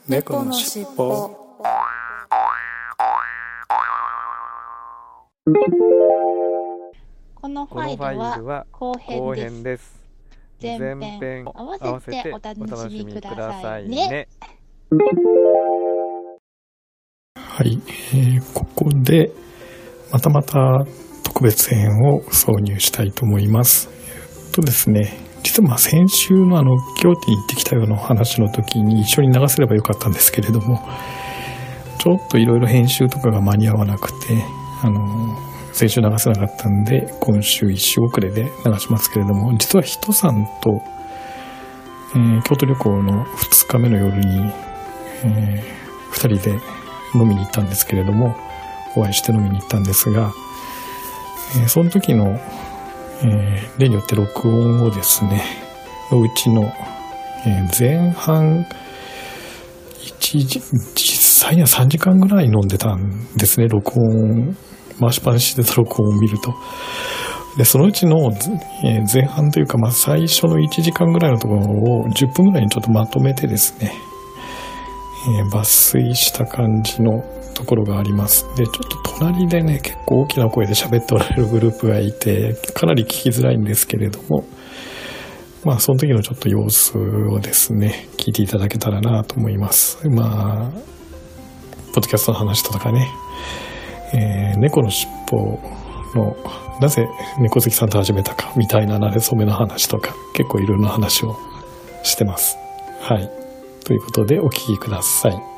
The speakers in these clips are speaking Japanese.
猫のしっぽ。 このファイルは後編です。前編合わせてお楽しみくださいね。 はい、ここでまた特別編を挿入したいと思います。ですね、実は先週の京都に行ってきたような話の時に一緒に流せればよかったんですけれども、ちょっといろいろ編集とかが間に合わなくて先週流せなかったんで、今週一週遅れで流しますけれども、実はひとさんと、京都旅行の2日目の夜に、2人で飲みに行ったんですけれども、お会いして飲みに行ったんですが、その時の、例によって録音をですね、のうちの、前半実際には3時間ぐらい飲んでたんですね。録音回しっぱなしでた録音を見ると。でそのうちの、前半というか、最初の1時間ぐらいのところを10分ぐらいにちょっとまとめてですね、抜粋した感じのところがあります。でちょっと隣でね、結構大きな声で喋っておられるグループがいて、かなり聞きづらいんですけれども、その時のちょっと様子をですね、聞いていただけたらなと思います。ポッドキャストの話とかね、猫のしっぽのなぜ猫好きさんと始めたかみたいな馴れ初めの話とか、結構いろんな話をしてます。はい、ということでお聞きください。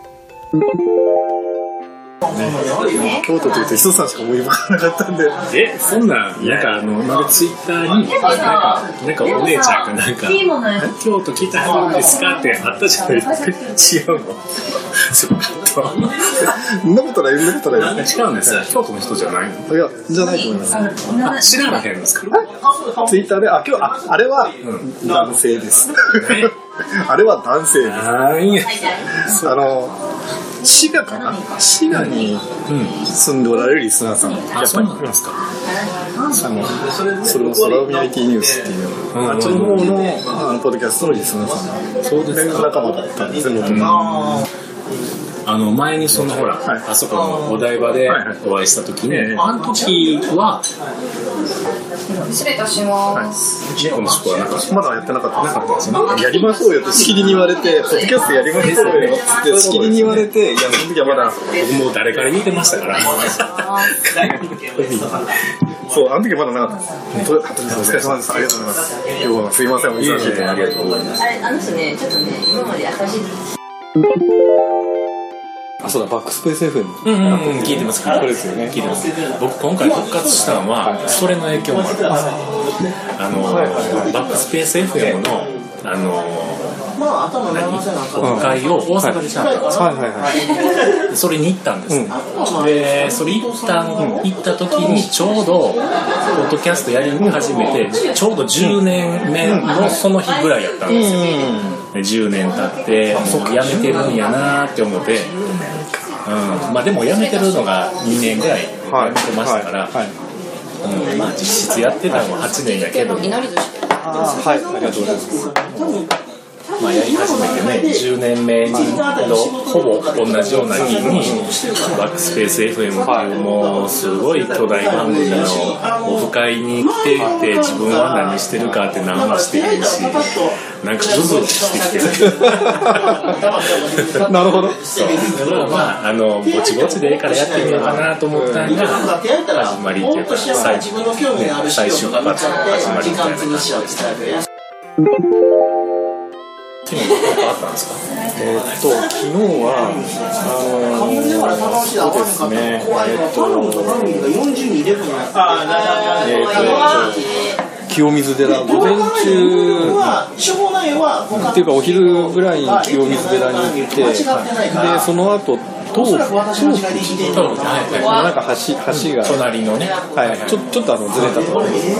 京都というと磯さんしか思い浮かばなかったんで、 そんなツイッターになんかお姉ちゃんが京都来たんですかってあったじゃないですか。違うの？そんなことない。 違うんですよ。京都の人じゃないの？ いや、じゃないと思います。 知らなへんですか？ ツイッターであれは男性です。あれは男性です。滋賀かな？滋賀に住んでおられるリスナーさん、やっぱりいますか？それをソラウミ IT ニュースっていうあっちの方のポッドキャストのリスナーさん、そうですか、仲間だったんですよ。 前にほら、あそこのお台場でお会いした時に、あの時は失礼いたします。 猫のしっぽはまだやってなかったですね。 やりましょうよってしきりに言われて、ポッドキャストやりましょうよってしきりに言われて、いやその時はまだ僕もう誰から言ってましたからそう、あの時はまだなかったです。お疲れ様です。ありがとうございます。今日はすいません、お忙しいで。 ありがとうございます。 ちょっとね、今まで優しい。 そうだ、バックスペース FM、 聞いてますから。 これですよね。 聞いてます。僕今回復活したのはそれの影響もあるんです。バックスペース FM のオフ会を大阪でしたんです。それに行ったんですね。でそれ行った時にちょうどポッドキャストやり始めてちょうど10年目のその日ぐらいやったんですよ。10年経ってもうやめてるんやなって思って、でもやめてるのが2年ぐらいやめてましたから、実質やってたのは8年やけど、 はい、ありがとうございます。 やり始めてね、10年目のほぼ同じような日にバックスペース FM っていうもうすごい巨大番組のオフ会に来ていて、自分は何してるかって何もしてへんし、なんかズズしてきてなるほど。 そうぼちぼちでいいからやってみようかなと思ったのが始まりっていうか、最終発の始まりみたいな感じでした。昨日あったんですか？ 昨日はそうですね、清水寺、午前中っていうかお昼ぐらいに清水寺に行って、でその後東福寺なんか橋が隣のね、 ちょっとずれたところです。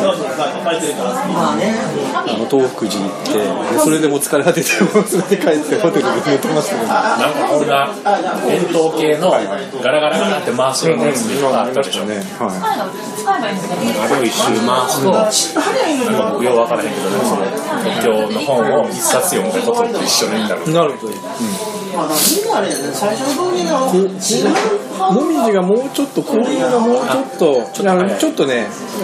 東福寺行って、それでも疲れ果ててそれで帰ってホテルで寝てましたけど、 なんかこんな円筒形のガラガラガラって回すようなやつがあったでしょ。あれを一周回すと、なんか僕よう分からへんけどね、その仏教の本を一冊読んだことと一緒にいいんだろう。 なるほど。 もみじがもうちょっと紅葉がもうちょっとちょっとね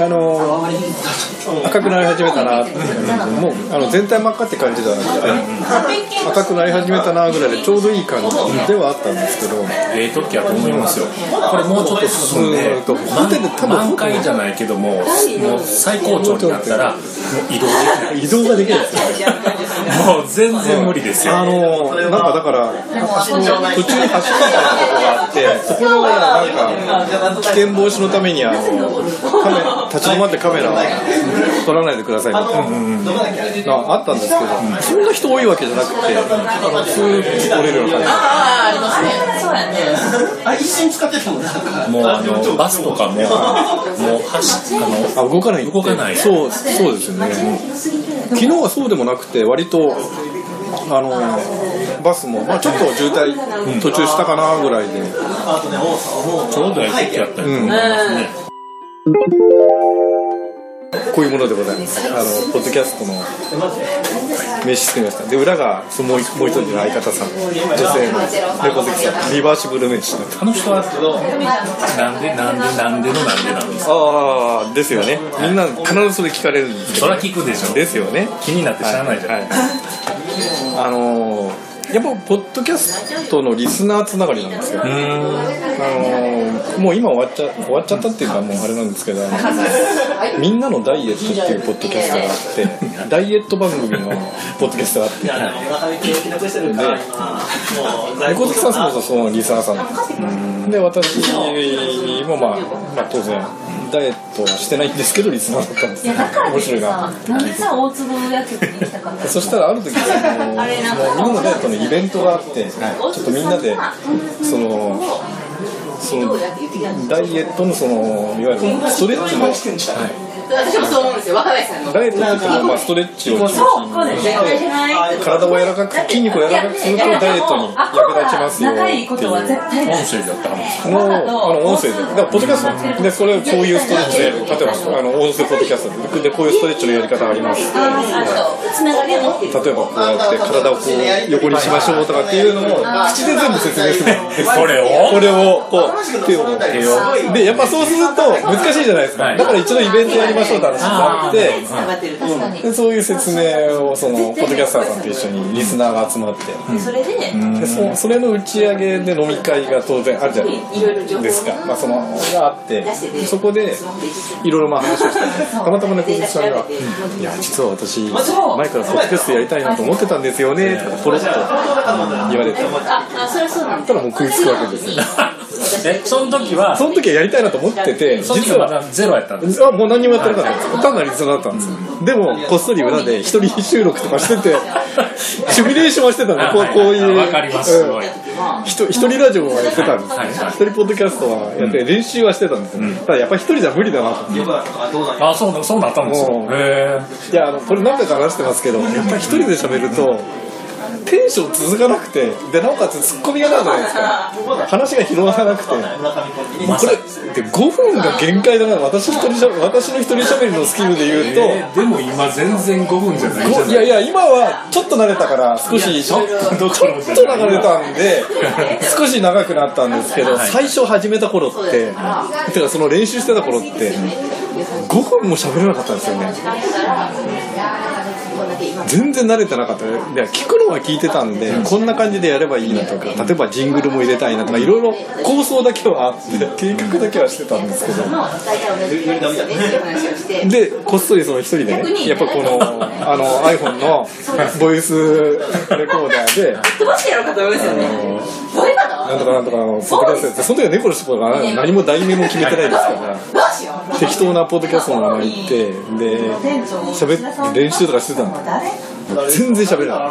赤くなり始めたなってもう全体真っ赤って感じではなくて赤くなり始めたなぐらいでちょうどいい感じではあったんですけど時やと思いますよ。これもうちょっと進んで満開じゃないけどもう最高潮になったらもう移動ができないですよね。もう全然無理ですよ。 なんかだから途中に橋みたいなとこがあってそこのなんか危険防止のために立ち止まってカメラ撮らないでくださいみたいなあったんですけど、そんな人多いわけじゃなくてスーッと撮れるような感じ。 一瞬使ってたもん。 もうバスとかも動かない。 そうですよね。昨日はそうでもなくて割とバスも、ちょっと渋滞途中したかなぐらいで、 ちょうどいい時やったりと思いますね。 こういうものでございます。ポッドキャストの名刺作りました。で裏がもう一人の相方さん、女性の猫好きさん、リバーシブル名刺。 あの人はなんでなんですか。 ああですよね。みんな必ずそれ聞かれるんですけど。 それは聞くでしょ。 ですよね。 気になって知らないじゃない。 やっぱポッドキャストのリスナーつながりなんですよ。もう今終わっちゃったっていうかもうあれなんですけど、みんなのダイエットっていうポッドキャストがあってダイエット番組のポッドキャストがあってで猫好きさんもそのリスナーさんなんで私も当然ダイエットはしてないんですけどリスナーだったんですよ。面白いな。そしたらある時みんなのダイエットのイベントがあってちょっとみんなでそのダイエットのいわゆるストレッチの私もそう思うんですよ。若林さんのダイエットって言ってもストレッチを中心にして体を柔らかく筋肉を柔らかくするとダイエットに役立ちますよっていう音声だったの音声でだからポッドキャストでこういうストレッチで例えば音声ポッドキャストでこういうストレッチのやり方があります。例えばこうやって体をこう横にしましょうとかっていうのも口で全部説明するんです。これをこう手をでやっぱそうすると難しいじゃないですか。だから一度イベントやりましょうって話になってでそういう説明をそのポッドキャスターさんと一緒にリスナーが集まってでそれの打ち上げで飲み会が当然あるじゃないですか。そのがあってそこでいろいろ話をしてたまたまね小杉さんが「いや実は私前からポッドキャストやりたいなと思ってたんですよね」とかポロッと言われてたらもう食いつくわけですよ。 その時はやりたいなと思ってて実はまだゼロやったんですもう何にもやってなかったんですよ。単なるリスナーだったんですよ。でもこっそり裏で一人収録とかしててシミュレーションはしてたんでこういうわかりますすごい一人ラジオはやってたんです一人ポッドキャストはやって練習はしてたんですよ。ただやっぱり一人じゃ無理だなと思ってそうなったんですよ。 いやこれ何回か話してますけどやっぱり一人で喋るとテンション続かなくてでなおかつツッコミがないじゃないですか。話が広がらなくてこれで5分が限界だな。私の一人喋りのスキルで言うと、 でも今全然5分じゃないじゃない。 いや今はちょっと慣れたから少しちょっと流れたんで少し長くなったんですけど最初始めた頃っててかその練習してた頃って5分も喋れなかったんですよね。全然慣れてなかった。で聞くのは聞いてたんでこんな感じでやればいいなとか例えばジングルも入れたいなとかいろいろ構想だけはあって計画だけはしてたんですけどでこっそりその一人でねやっぱこのiPhone のボイスレコーダーでなんとかポッドキャストやってその時は猫の人が何も題名も決めてないですから適当なポッドキャストの名前言ってで練習とかしてたんだ。全然喋れない。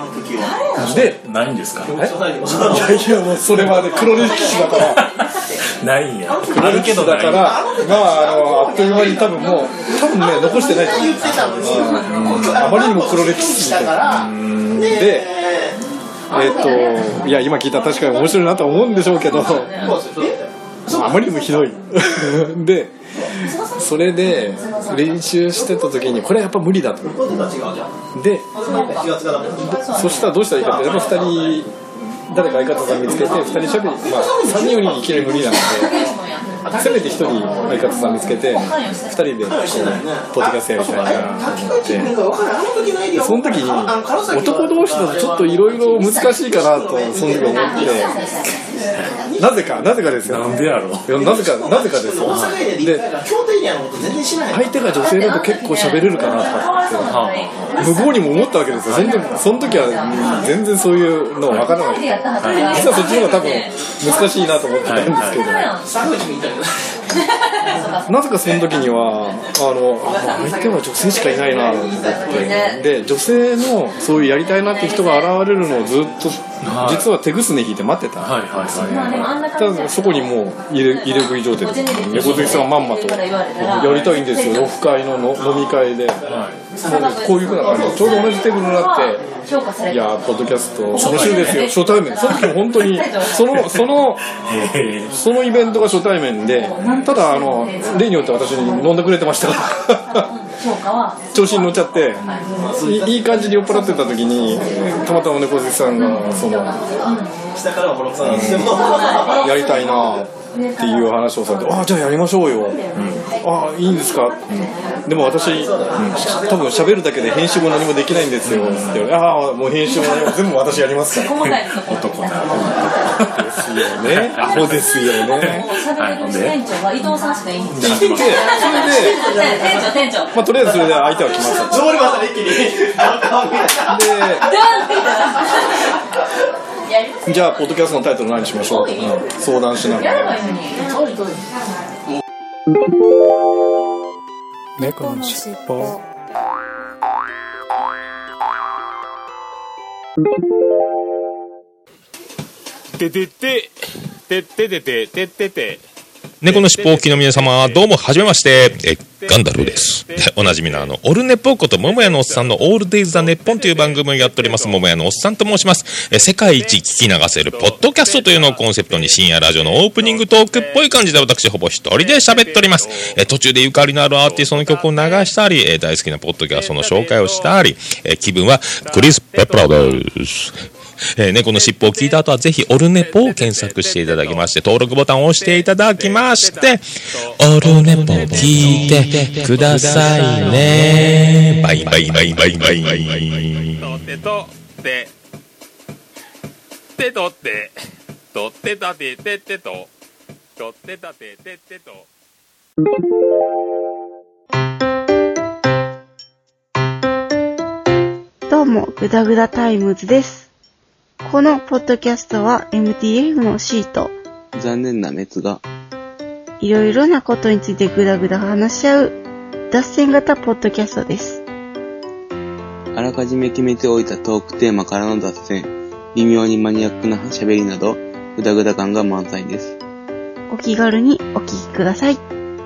で、 ないんですか？いやもうそれはね黒歴史だから。 ないんや。 黒歴史だからあっという間に多分ね残してないと思う。あまりにも黒歴史だからで。いや今聞いたら確かに面白いなとは思うんでしょうけどあまりにもひどいでそれで練習してた時にこれはやっぱ無理だとでそしたらどうしたらいいかってやっぱ2人誰か相方さん見つけて2人しゃべり、まあ3人よりいきなり無理なので、せめて1人相方さん見つけて2人でこうポッドキャストやりたいなと思って、その時に男同士だとちょっといろいろ難しいかなとその時思って。なぜかですよ。 なんでやろ。 なぜかですよ。で、相手が女性だと結構喋れるかなとかって向こうにも思ったわけですよ。その時は全然そういうの分からない。実はそっちの方が多分難しいなと思ってたんですけど、なぜかその時には相手は女性しかいないなと思って、で女性のそういうやりたいなって人が現れるのをずっと実は手ぐすね引いて待ってた。ただそこにもう入れ食い状態で猫好きさんがまんまとやりたいんですよ。オフ会の飲み会で、こういうふうな感じでちょうど同じテーブルになって、いやポッドキャスト面白いですよ、初対面。その時も本当にそのイベントが初対面で、ただ例によって私に飲んでくれてましたから調子に乗っちゃっていい感じに酔っ払ってた時に、たまたま猫好きさんがやりたいなっていう話をされて、じゃあやりましょうよ、いいんですか、でも私、多分喋るだけで編集も何もできないんですよって言って、もう編集も何も全部私やりますから男だですよね、アホですよね。 店長は伊藤さんしかいいんですよ。 それで店長、とりあえずそれで相手は決まった。上りましたね、一気に。じゃあポッドキャストのタイトル何にしましょうと相談しながら、猫のしっぽ。 てててててててててて。猫のしっぽお聞きの皆様、どうもはじめまして、ガンダルーです。おなじみのオルネポこと桃屋のおっさんのオールデイズ・ザ・ネッポンという番組をやっております桃屋のおっさんと申します。世界一聞き流せるポッドキャストというのをコンセプトに深夜ラジオのオープニングトークっぽい感じで私ほぼ一人で喋っております。途中でゆかりのあるアーティストの曲を流したり、大好きなポッドキャストの紹介をしたり、気分はクリス・ペプラです。猫のしっぽを聞いた後はぜひオルネポを検索していただきまして、登録ボタンを押していただきまして、オルネポ聞いてくださいね。バイバイバイバイバイバイ。とっててとってとってたてててととってたてててと。 どうもグダグダタイムズです。このポッドキャストは MTF のシート、 残念な滅がいろいろなことについてグダグダ話し合う脱線型ポッドキャストです。 あらかじめ決めておいたトークテーマからの脱線、微妙にマニアックな喋りなどグダグダ感が満載です。 お気軽にお聞きください。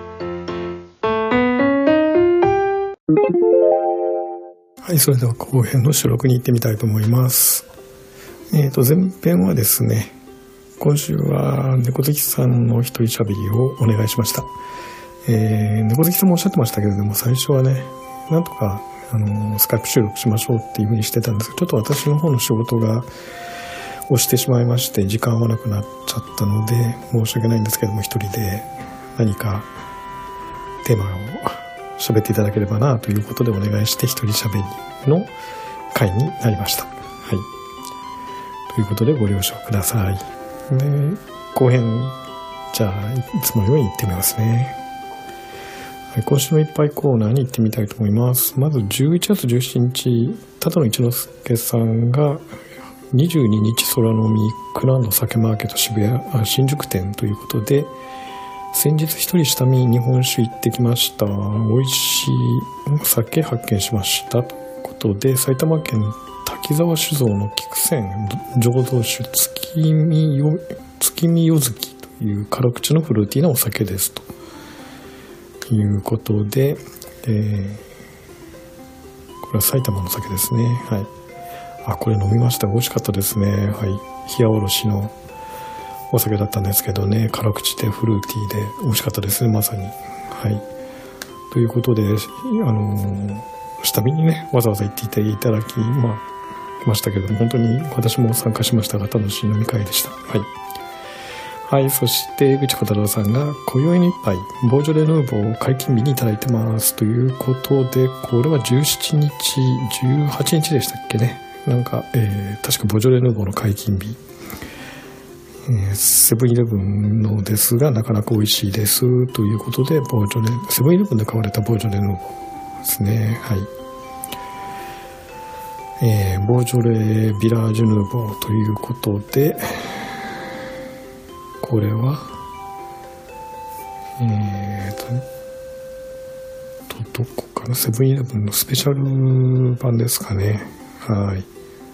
はい、それでは後編の収録に行ってみたいと思います。前編はですね、今週は猫好きさんの一人喋りをお願いしました。猫好きさんもおっしゃってましたけれども、最初はね、なんとかスカイプ収録しましょうっていう風にしてたんですけど、ちょっと私の方の仕事が押してしまいまして時間合わなくなっちゃったので申し訳ないんですけども、一人で何かテーマを喋っていただければなということでお願いして、一人喋りの回になりました。はい。ということでご了承ください。で、後編、じゃあ、いつものように行ってみますね。はい、今週のいっぱいコーナーに行ってみたいと思います。まず11月17日、多々の一之輔さんが22日空飲みクランド酒マーケット新宿店ということで、先日一人下見日本酒行ってきました。美味しい酒発見しましたということで、埼玉県滝沢酒造の菊泉醸造酒月見夜月という辛口のフルーティーなお酒ですということで、これは埼玉の酒ですね。はい。これ飲みました。美味しかったですね。はい。冷やおろしのお酒だったんですけどね、辛口でフルーティーで美味しかったですね、まさに。はい。ということで、下見にね、わざわざ行っていただき、 ましたけれども、本当に私も参加しましたが楽しい飲み会でした。はい、そして江口小太郎さんが今宵に一杯ボージョレ・ヌーボーを解禁日にいただいてますということで、これは17日18日でしたっけね。なんか、確かボージョレ・ヌーボーの解禁日、セブンイレブンのですがなかなか美味しいですということで、セブンイレブンで買われたボージョレ・ヌーボーですね。はい、ボージョレ・ビラージュ・ヌーボーということで、これはどこかな、セブンイレブンのスペシャル版ですかね。はい、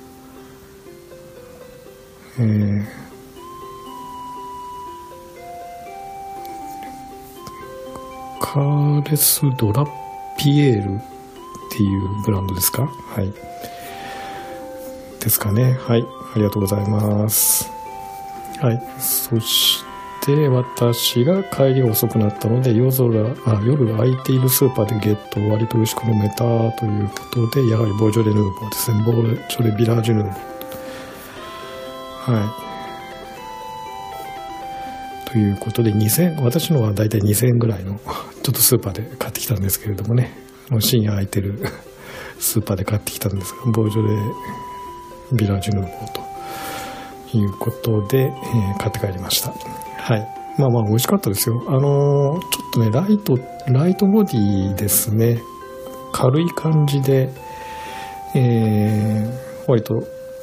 カーレス・ドラピエールっていうブランドですか。はい、ですかね。はい、ありがとうございます。はい、そして私が帰り遅くなったので夜空いているスーパーでゲット割と美味しく飲めたということで、やはりボージョレ・ヌーボーですね。ボージョレ・ビラージュ・ヌーボー、はい、ということで私のはだいたい2000円ぐらいのちょっとスーパーで買ってきたんですけれどもね、深夜空いてるスーパーで買ってきたんですが、ボージョレ・ビラージュ・ヌーボーということで、買って帰りました。はい、まあ美味しかったですよ。ちょっとねライトボディですね。軽い感じで、割と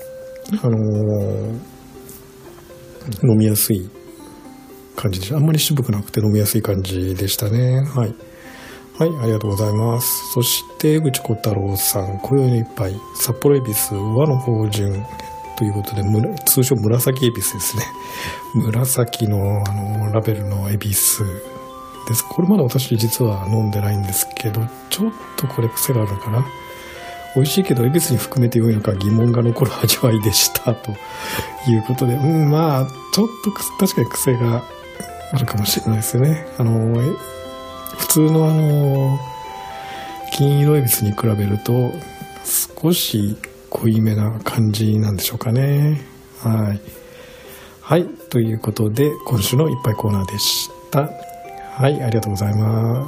飲みやすい感じでした。あんまり渋くなくて飲みやすい感じでしたね。はい、ありがとうございます。そして江口小太郎さん、今宵の一杯札幌恵比寿和の芳醇ということで、通称紫恵比寿ですね。紫のラベルの恵比寿です。これまだ私実は飲んでないんですけど、ちょっとこれ癖があるのかな。美味しいけど恵比寿に含めてようやく疑問が残る味わいでしたということで、まあちょっと確かに癖があるかもしれないですよね。普通の金色恵比寿に比べると少し濃いめな感じなんでしょうかね。はい、ということで今週の一杯コーナーでした。はい、ありがとうございます。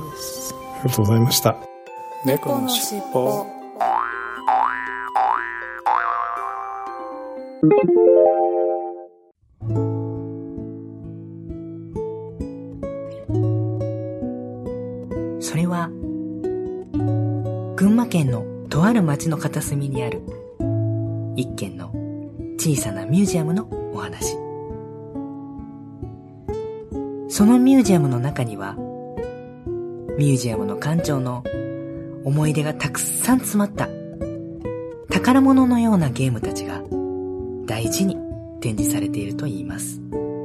ありがとうございました。猫のしっぽ。 それは群馬県のとある町の片隅にある一軒の小さなミュージアムのお話。そのミュージアムの中にはミュージアムの館長の思い出がたくさん詰まった宝物のようなゲームたちが大事に展示されているといいます。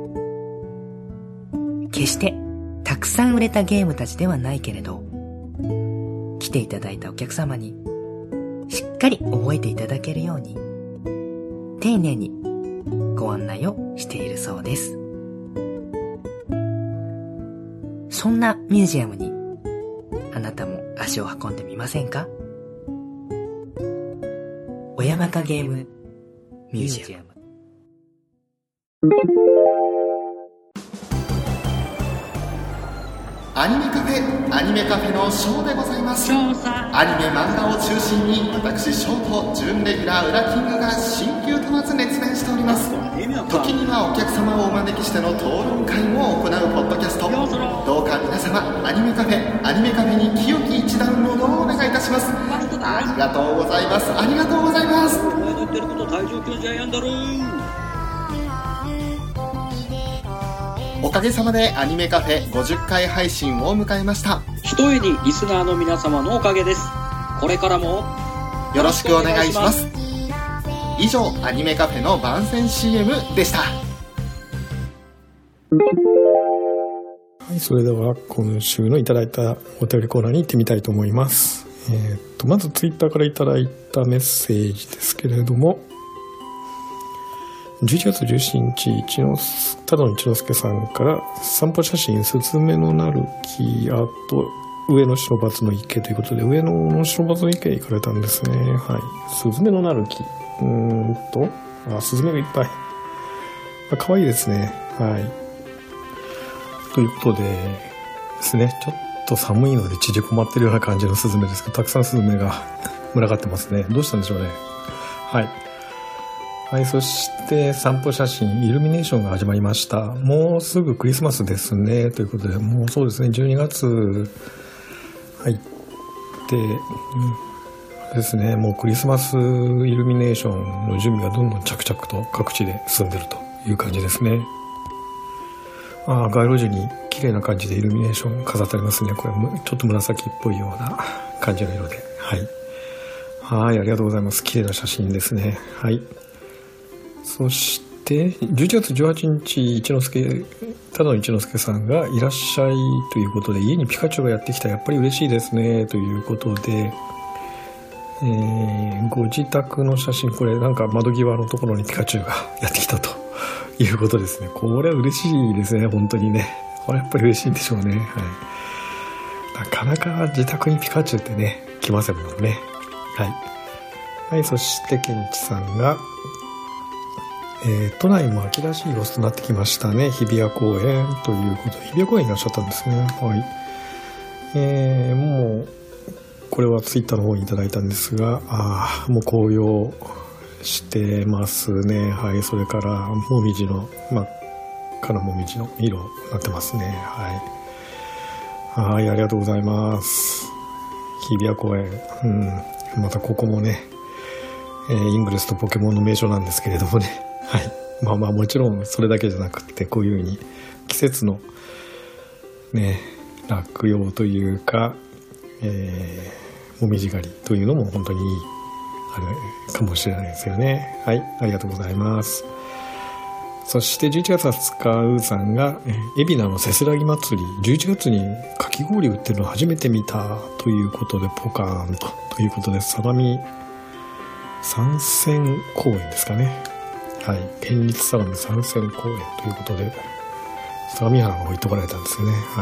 決してたくさん売れたゲームたちではないけれど、来ていただいたお客様にしっかり覚えていただけるように丁寧にご案内をしているそうです。そんなミュージアムにあなたも足を運んでみませんか？親バカゲームミュージアム。 アニメカフェのショーでございます。アニメ漫画を中心に私ショーと準レギュラーウラキングが新旧問わず熱弁しております。時にはお客様をお招きしての討論会も行うポッドキャスト、どうか皆様アニメカフェに清き一ダウンロードをお願いいたします。ありがとうございます。ありがとうございます。 言ってること体重計じゃやんだろう。 おかげさまでアニメカフェ50回配信を迎えました。 ひとえにリスナーの皆様のおかげです。これからもよろしくお願いします。以上、アニメカフェの番宣 CM でした。はい、それでは今週のいただいたお便りコーナーに行ってみたいと思います。まずツイッターからいただいたメッセージですけれども、11月17日、ただの一之輔さんから、散歩写真、スズメのなる木、あと、上野不忍の池ということで、上野の不忍の池へ行かれたんですね。はい。スズメのなる木。 スズメがいっぱい。可愛いですね。はい。ということでですね、ちょっと寒いので縮こまってるような感じのスズメですけど、たくさんスズメが群がってますね。どうしたんでしょうね。はい。はい、そして散歩写真、イルミネーションが始まりました。もうすぐクリスマスですね。ということで、もうそうですね、12月入って、ですね、もうクリスマスイルミネーションの準備がどんどん着々と各地で進んでるという感じですね。街路樹に綺麗な感じでイルミネーション飾ってありますね。これちょっと紫っぽいような感じの色で。はい。はい、ありがとうございます。綺麗な写真ですね。はい。そして、11月18日、ただの一之輔さんがいらっしゃいということで、家にピカチュウがやってきた。やっぱり嬉しいですね。ということで、ご自宅の写真、これなんか窓際のところにピカチュウがやってきたということですね。これは嬉しいですね、本当にね。これやっぱり嬉しいんでしょうね。はい。なかなか自宅にピカチュウってね、来ませんもんね。はい。はい、そしてケンチさんが、都内も秋らしい様子となってきましたね。日比谷公園ということで、日比谷公園いらっしゃったんですね。はい。もう、これはツイッターの方にいただいたんですが、もう紅葉してますね。はい。それから、もみじの、真っ赤なもみじの色になってますね。はい。はい、ありがとうございます。日比谷公園。またここもね、イングレスとポケモンの名所なんですけれどもね。はい。もちろんそれだけじゃなくて、こういうふうに季節のね、落葉というか、もみじ狩りというのも本当にいい、あれかもしれないですよね。はい。ありがとうございます。そして11月20日、ウーさんが、海老名のせせらぎ祭り、11月にかき氷売ってるの初めて見たということで、ポカーンということで、相模三線公園ですかね。はい。県立相模三線公園ということで、相模原の方行ってこられたんですよね。はい。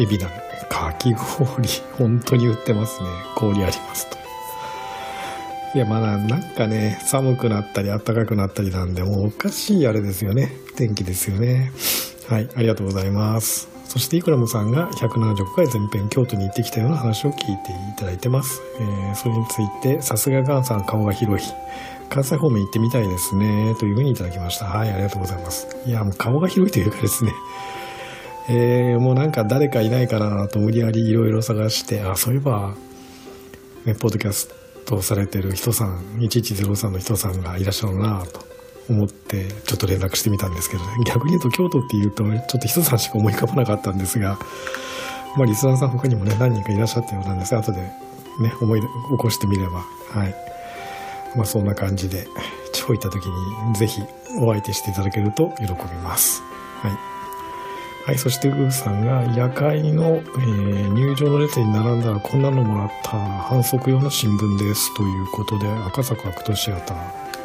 海老名のかき氷、本当に売ってますね。氷ありますと。いや、なんかね、寒くなったり暖かくなったりなんで、もうおかしいあれですよね。天気ですよね。はい。ありがとうございます。そしてイクラムさんが175回前編京都に行ってきたような話を聞いていただいてます。それについて、さすがガンさん顔が広い。関西方面行ってみたいですね。というふうにいただきました。はい、ありがとうございます。いや、もう顔が広いというかですね。もうなんか誰かいないかなと無理やりいろいろ探して、そういえば、ね、ポッドキャストされてる人さん、1103の人さんがいらっしゃるなと思って、ちょっと連絡してみたんですけどね。逆に言うと京都って言うと、ちょっと人さんしか思い浮かばなかったんですが、リスナーさん他にもね、何人かいらっしゃったようなんですが、後でね、思い起こしてみれば、はい。そんな感じで、地方行った時にぜひお相手していただけると喜びます。はい。はい、そしてウーさんが夜会の、入場の列に並んだらこんなのもらった反則用の新聞ですということで、赤坂アクトシアター、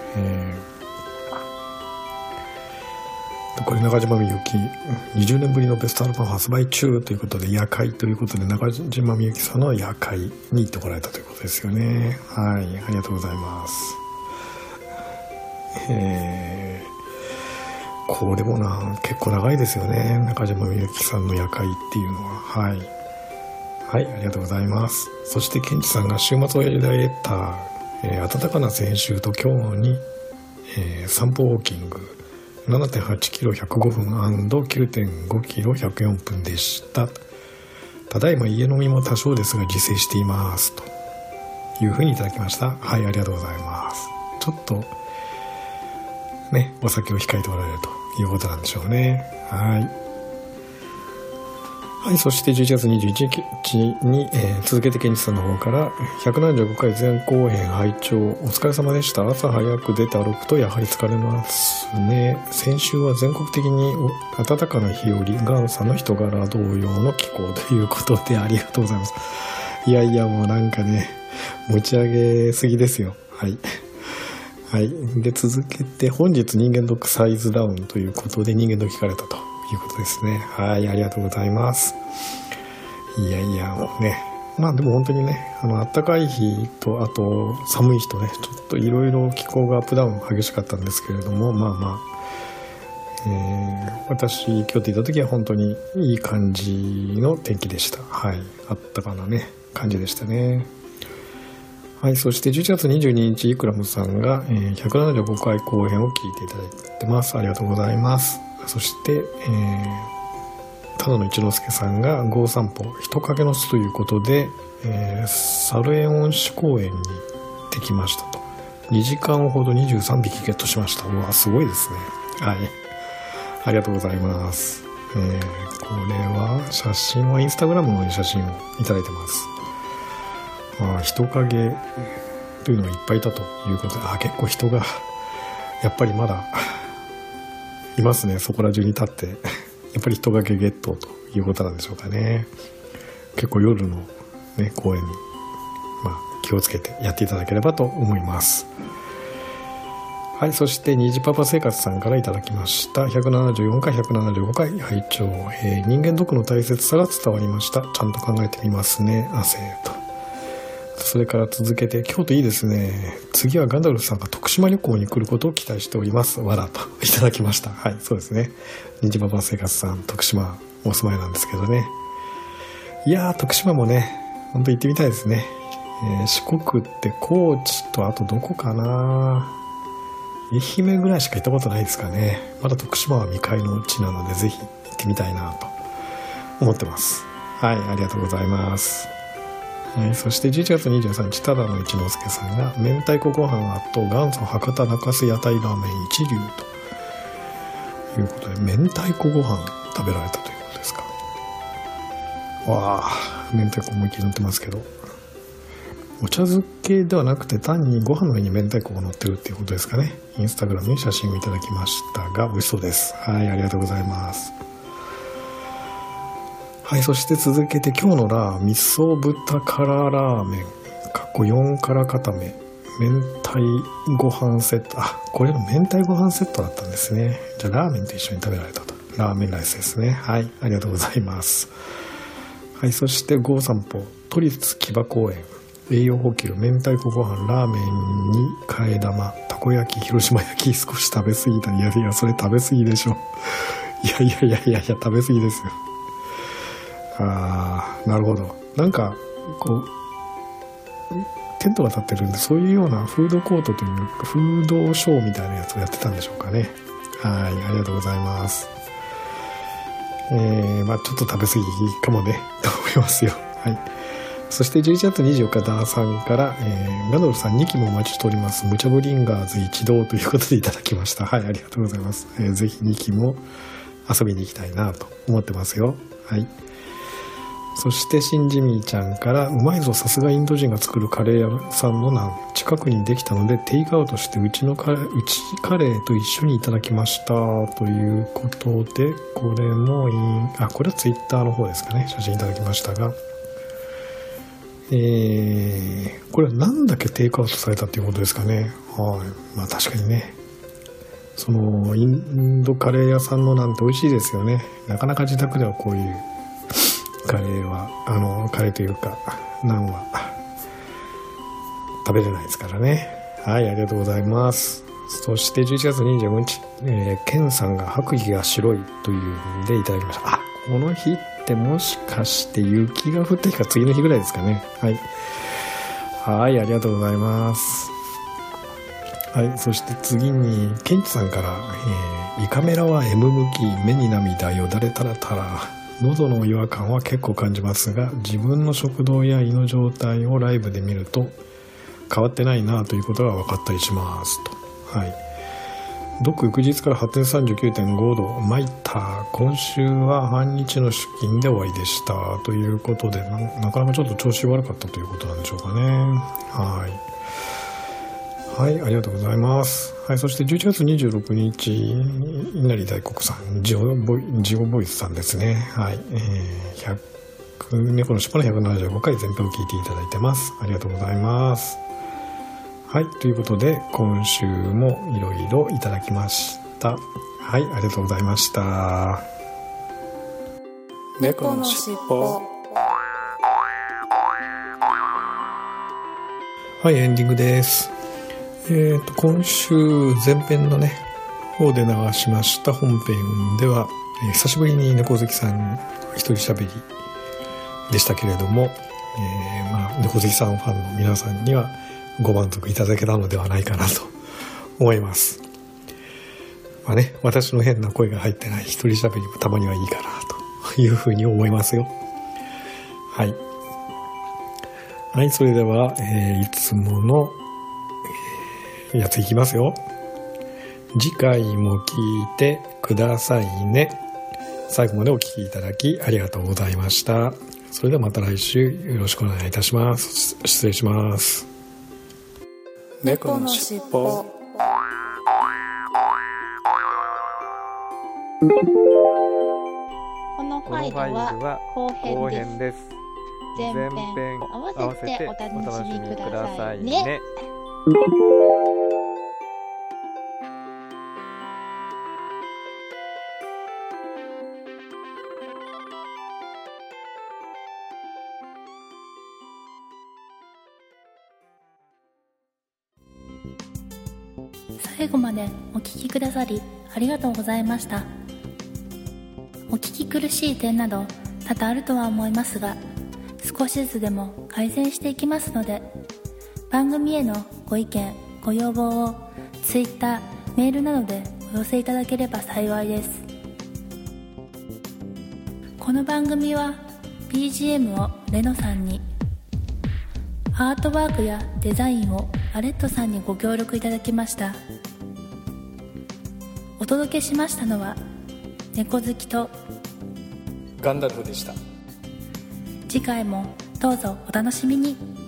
これ中島みゆき20年ぶりのベストアルバム発売中ということで、夜会ということで中島みゆきさんの夜会に行ってこられたということですよね。はい、ありがとうございます。これも結構長いですよね。中島みゆきさんの夜会っていうのは。はい。はい、ありがとうございます。そして、ケンチさんが週末をやりられた、暖かな先週と今日に、散歩ウォーキング、7.8 キロ105分 &9.5 キロ104分でした。ただいま家飲みも多少ですが自制しています。というふうにいただきました。はい、ありがとうございます。ちょっと、ね、お酒を控えておられるということなんでしょうね。はい。はい、そして11月21日に、続けてケンチさんの方から175回前後編拝聴お疲れ様でした。朝早く出て歩くとやはり疲れますね。先週は全国的に暖かな日よりガンさんの人柄同様の気候ということでありがとうございます。いやいや、もうなんかね、持ち上げすぎですよ。はい。はい。で、続けて、本日人間ドックサイズダウンということで人間ドック聞かれたということですね。はい。ありがとうございます。いやいや、もうね、 まあでも本当にね、暖かい日と、あと寒い日とね、ちょっといろいろ気候がアップダウン激しかったんですけれども、まあまあ、私、京都行った時は本当にいい感じの天気でした。はい。あったかなね、感じでしたね。はい。そして11月22日、イクラムさんが、175回後編を聞いていただいてます。ありがとうございます。そして、ただの一之輔さんが、ゴー散歩、人影の巣ということで、猿園恩賜公園に行ってきましたと。2時間ほど23匹ゲットしました。うわ、すごいですね。はい。ありがとうございます。これは、写真はインスタグラムの写真をいただいてます。人影というのがいっぱいいたということで、結構人が、やっぱりまだ、いますね。そこら中に立って。やっぱり人影ゲットということなんでしょうかね。結構夜のね、公園に、気をつけてやっていただければと思います。はい、そして虹パパ生活さんからいただきました。174回、175回拝聴、人間ドックの大切さが伝わりました。ちゃんと考えてみますね。汗と。それから続けて、京都いいですね。次はガンダルフさんが徳島旅行に来ることを期待しております。わらといただきました。はい、そうですね。虹パパ生活さん、徳島お住まいなんですけどね。いやー、徳島もね、ほんと行ってみたいですね。四国って高知とあとどこかな、愛媛ぐらいしか行ったことないですかね。まだ徳島は未開の地なので、ぜひ行ってみたいなと思ってます。はい、ありがとうございます。はい、そして11月23日、ただの一之輔さんが、明太子ご飯と元祖博多中洲屋台ラーメン一流ということで、明太子ご飯食べられたということですか。わあ、明太子思いっきり乗ってますけど、お茶漬けではなくて単にご飯の上に明太子が乗ってるっていうことですかね。インスタグラムに写真をいただきましたが、美味しそうです。はい、ありがとうございます。はい、そして続けて今日の味噌豚辛ラーメン4辛固め明太ご飯セット、これの明太ご飯セットだったんですね。じゃあラーメンと一緒に食べられたと。ラーメンライスですね。はい、ありがとうございます。はい、そしてゴー散歩都立木場公園、栄養補給明太子ご飯ラーメンに替え玉たこ焼き広島焼き少し食べ過ぎた。いやそれ食べ過ぎでしょ。いや食べ過ぎですよ。なるほど。なんかこうテントが立ってるんで、そういうようなフードコートというかフードショーみたいなやつをやってたんでしょうかね。はい、ありがとうございます。ちょっと食べ過ぎかもねと思いますよ。はい。そして11月24日ダーさんから、ガドルさん2期もお待ちしております。ムチャブリンガーズ一同ということでいただきました。はい、ありがとうございます。ぜひ2期も遊びに行きたいなと思ってますよ。はい。そしてシンジミーちゃんから、うまいぞ、さすがインド人が作るカレー屋さんのナン、近くにできたのでテイクアウトしてうちカレーと一緒にいただきましたということで、これもこれはツイッターの方ですかね、写真いただきましたが、これは何だけテイクアウトされたということですかね。はい。確かにね、そのインドカレー屋さんのナンって美味しいですよね。なかなか自宅ではこういうカレーというかナンは食べれないですからね。はい、ありがとうございます。そして11月25日、ケンさんが白衣が白いというんでいただきました。この日ってもしかして雪が降った日か次の日ぐらいですかね。はい、ありがとうございます。はい、そして次にケンチさんから、胃カメラは M 向き、目に涙よだれたらたら、喉の違和感は結構感じますが、自分の食道や胃の状態をライブで見ると変わってないなということが分かったりしますと。はい。ドック翌日から発展 39.5 度参った。今週は半日の出勤で終わりでしたということで、なかなかちょっと調子悪かったということなんでしょうかね。はい、ありがとうございます。はい、そして11月26日、稲荷大黒さん、ジオボイスさんですね。はい、猫のしっぽの175回全編を聞いていただいてます。ありがとうございます。はい、ということで、今週もいろいろいただきました。はい、ありがとうございました。猫のしっぽ。 はい、エンディングです。今週前編のね方で流しました本編では、久しぶりに猫好きさん一人喋りでしたけれども、猫好きさんファンの皆さんにはご満足いただけたのではないかなと思います。私の変な声が入ってない一人喋りもたまにはいいかなというふうに思いますよ。はい、それでは、いつもの、やついきますよ。次回も聞いてくださいね。最後までお聞きいただきありがとうございました。それではまた来週よろしくお願いいたします。失礼します。猫のしっぽ。 このファイルは後編です。前編合わせてお楽しみくださいね。 最後までお聞きくださりありがとうございました。お聞き苦しい点など多々あるとは思いますが、少しずつでも改善していきますので、番組へのご意見ご要望を Twitter、メールなどでお寄せいただければ幸いです。この番組は BGM をレノさんに、アートワークやデザインをアレットさんにご協力いただきました。お届けしましたのは猫好きとガンダルフでした。 次回もどうぞお楽しみに。